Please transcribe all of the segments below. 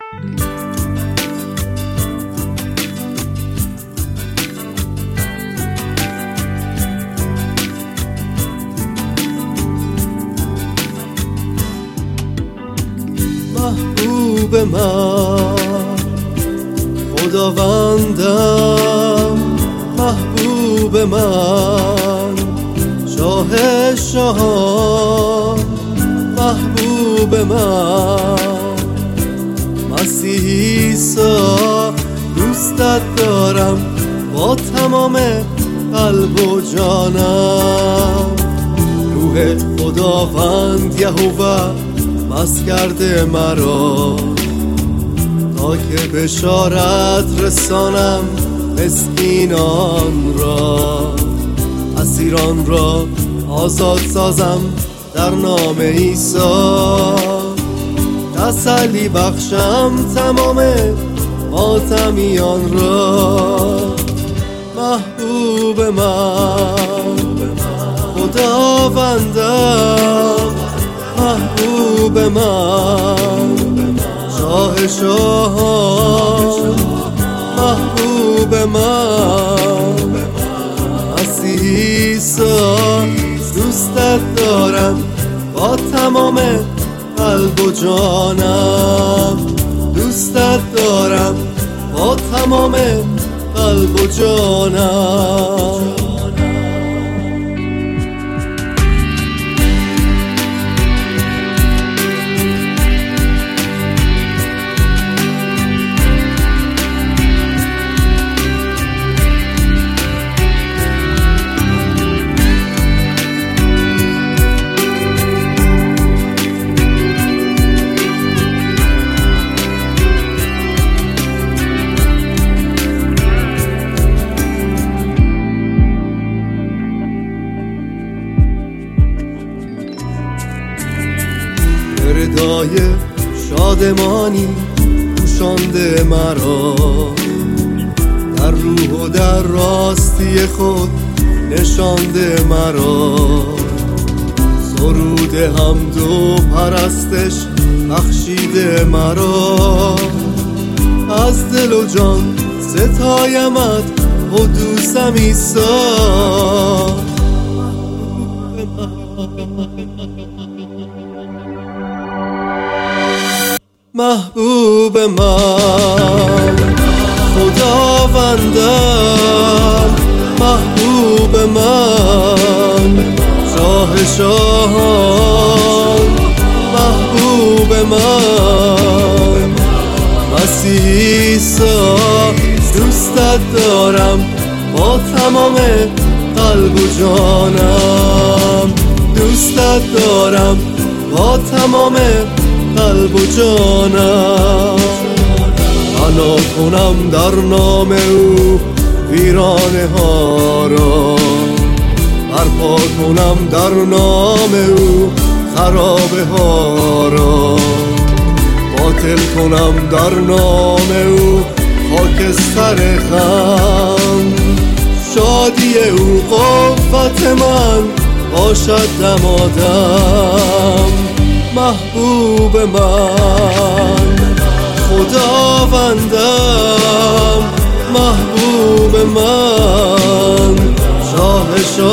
محبوب من خداوندم، محبوب من شاه شاهان، محبوب من مسیح عیسی، دوستت دارم با تمام قلب و جانم. روح خداوند یهوه مست کرده مرا تا که بشارت رسانم مسکینان را، اسیران را آزاد سازم در نام عیسی، تسلی بخشم تمام ماتمیان را. محبوب من خداوندم، محبوب من شاه شاهان، محبوب من مسیح عیسی، دوستت دارم با تمام قلب و جانم، دوستت دارم با تمام قلب و جانم. ردای شادمانی پوشانده مرا، در روح و در راستی خود نشانده مرا. سرود حمد و پرستش بخشیده مرا، از دل و جان ستایمت قدوسم عیسی. محبوب من خداوندم، محبوب من شاه شاهان، محبوب من مسیح عیسی، دوستت دارم با تمام قلب و جانم، دوستت دارم با تمام قلب و جانم. بنا کنم در نام او ویرانه ها را، برپا کنم در نام او خرابه ها را، باطل کنم در نام او خاکستر خم. شادی او قوت من باشد دمادم. محبوب من خداوندم، محبوب من شاه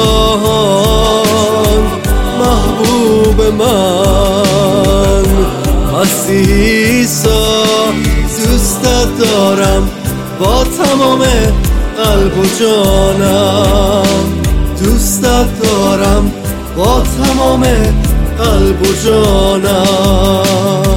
شاهان، محبوب من مسیح عیسی، دوستت دارم با تمام قلب و جانم، دوستت دارم با تمام قلب و جانم.